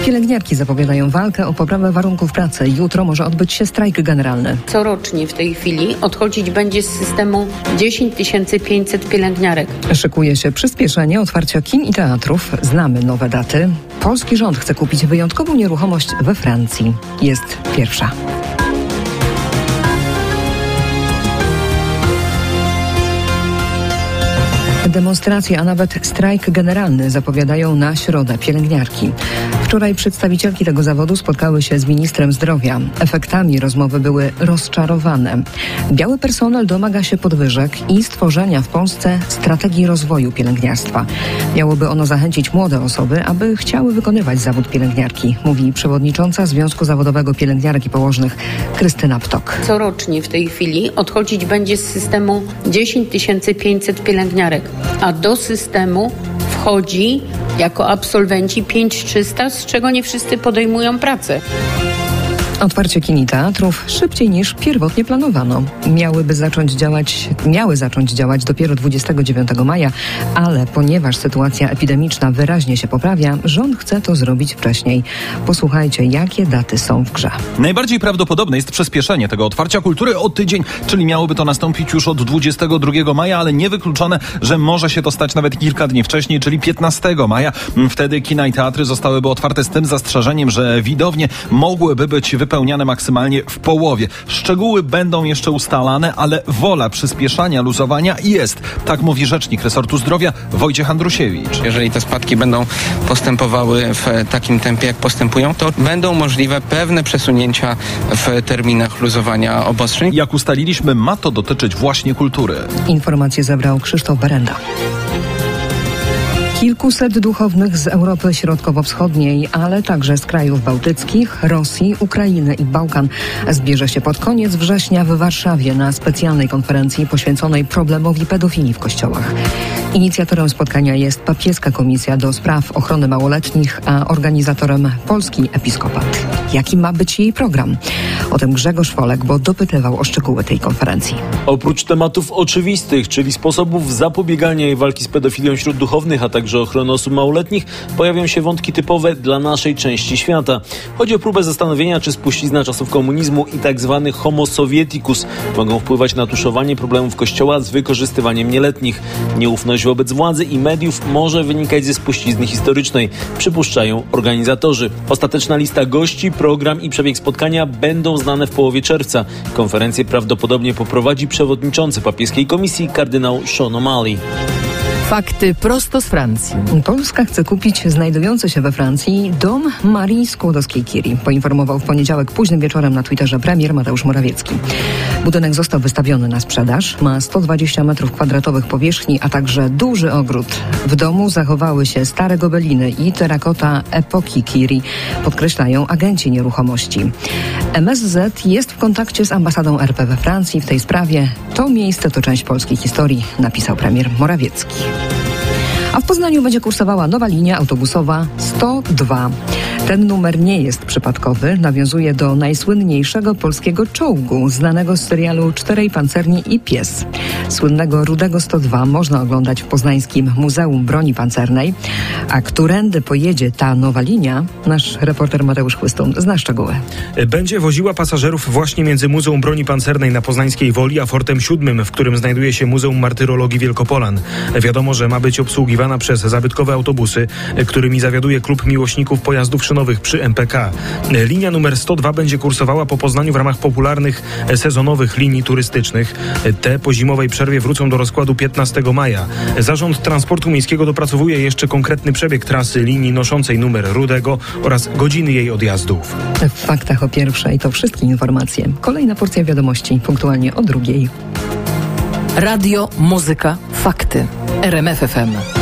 Pielęgniarki zapowiadają walkę o poprawę warunków pracy. Jutro może odbyć się strajk generalny. Corocznie w tej chwili odchodzić będzie z systemu 10 500 pielęgniarek. Szykuje się przyspieszenie otwarcia kin i teatrów. Znamy nowe daty. Polski rząd chce kupić wyjątkową nieruchomość we Francji. Jest pierwsza. Demonstracje, a nawet strajk generalny zapowiadają na środę pielęgniarki. Wczoraj przedstawicielki tego zawodu spotkały się z ministrem zdrowia. Efektami rozmowy były rozczarowane. Biały personel domaga się podwyżek i stworzenia w Polsce strategii rozwoju pielęgniarstwa. Miałoby ono zachęcić młode osoby, aby chciały wykonywać zawód pielęgniarki, mówi przewodnicząca Związku Zawodowego Pielęgniarek i Położnych Krystyna Ptok. Corocznie w tej chwili odchodzić będzie z systemu 10 500 pielęgniarek, a do systemu wchodzi jako absolwenci 5300, z czego nie wszyscy podejmują pracę. Otwarcie kin i teatrów szybciej niż pierwotnie planowano. Miały zacząć działać dopiero 29 maja, ale ponieważ sytuacja epidemiczna wyraźnie się poprawia, rząd chce to zrobić wcześniej. Posłuchajcie, jakie daty są w grze. Najbardziej prawdopodobne jest przyspieszenie tego otwarcia kultury o tydzień, czyli miałoby to nastąpić już od 22 maja, ale niewykluczone, że może się to stać nawet kilka dni wcześniej, czyli 15 maja. Wtedy kina i teatry zostałyby otwarte z tym zastrzeżeniem, że widownie mogłyby być wypełniane maksymalnie w połowie. Szczegóły będą jeszcze ustalane, ale wola przyspieszania, luzowania jest. Tak mówi rzecznik resortu zdrowia Wojciech Andrusiewicz. Jeżeli te spadki będą postępowały w takim tempie, jak postępują, to będą możliwe pewne przesunięcia w terminach luzowania obostrzeń. Jak ustaliliśmy, ma to dotyczyć właśnie kultury. Informacje zebrał Krzysztof Berenda. Kilkuset duchownych z Europy Środkowo-Wschodniej, ale także z krajów bałtyckich, Rosji, Ukrainy i Bałkan zbierze się pod koniec września w Warszawie na specjalnej konferencji poświęconej problemowi pedofilii w kościołach. Inicjatorem spotkania jest Papieska Komisja do Spraw Ochrony Małoletnich, a organizatorem polski episkopat. Jaki ma być jej program? O tym Grzegorz Wolek, bo dopytywał o szczegóły tej konferencji. Oprócz tematów oczywistych, czyli sposobów zapobiegania i walki z pedofilią wśród duchownych, a także ochrony osób małoletnich, pojawią się wątki typowe dla naszej części świata. Chodzi o próbę zastanowienia, czy spuścizna czasów komunizmu i tzw. homo sovieticus mogą wpływać na tuszowanie problemów Kościoła z wykorzystywaniem nieletnich. Nieufność wobec władzy i mediów może wynikać ze spuścizny historycznej, przypuszczają organizatorzy. Ostateczna lista gości, program i przebieg spotkania będą znane w połowie czerwca. Konferencję prawdopodobnie poprowadzi przewodniczący Papieskiej Komisji kardynał Sean O'Malley. Fakty prosto z Francji. Polska chce kupić znajdujący się we Francji dom Marii Skłodowskiej-Curie. Poinformował w poniedziałek późnym wieczorem na Twitterze premier Mateusz Morawiecki. Budynek został wystawiony na sprzedaż. Ma 120 m2 powierzchni, a także duży ogród. W domu zachowały się stare gobeliny i terakota epoki Curie, podkreślają agenci nieruchomości. MSZ jest w kontakcie z ambasadą RP we Francji w tej sprawie. To miejsce to część polskiej historii, napisał premier Morawiecki. A w Poznaniu będzie kursowała nowa linia autobusowa 102. Ten numer nie jest przypadkowy, nawiązuje do najsłynniejszego polskiego czołgu, znanego z serialu Czterej Pancerni i Pies. Słynnego Rudego 102 można oglądać w poznańskim Muzeum Broni Pancernej. A którędy pojedzie ta nowa linia? Nasz reporter Mateusz Chłystun zna szczegóły. Będzie woziła pasażerów właśnie między Muzeum Broni Pancernej na Poznańskiej Woli, a Fortem 7, w którym znajduje się Muzeum Martyrologii Wielkopolan. Wiadomo, że ma być obsługiwana przez zabytkowe autobusy, którymi zawiaduje Klub Miłośników Pojazdów Szynowych przy MPK. Linia numer 102 będzie kursowała po Poznaniu w ramach popularnych sezonowych linii turystycznych. Te po zimowej przerwie wrócą do rozkładu 15 maja. Zarząd Transportu Miejskiego dopracowuje jeszcze konkretny przebieg trasy linii noszącej numer Rudego oraz godziny jej odjazdów. W faktach o pierwszej to wszystkie informacje. Kolejna porcja wiadomości punktualnie o 2:00. Radio, muzyka, fakty. RMF FM.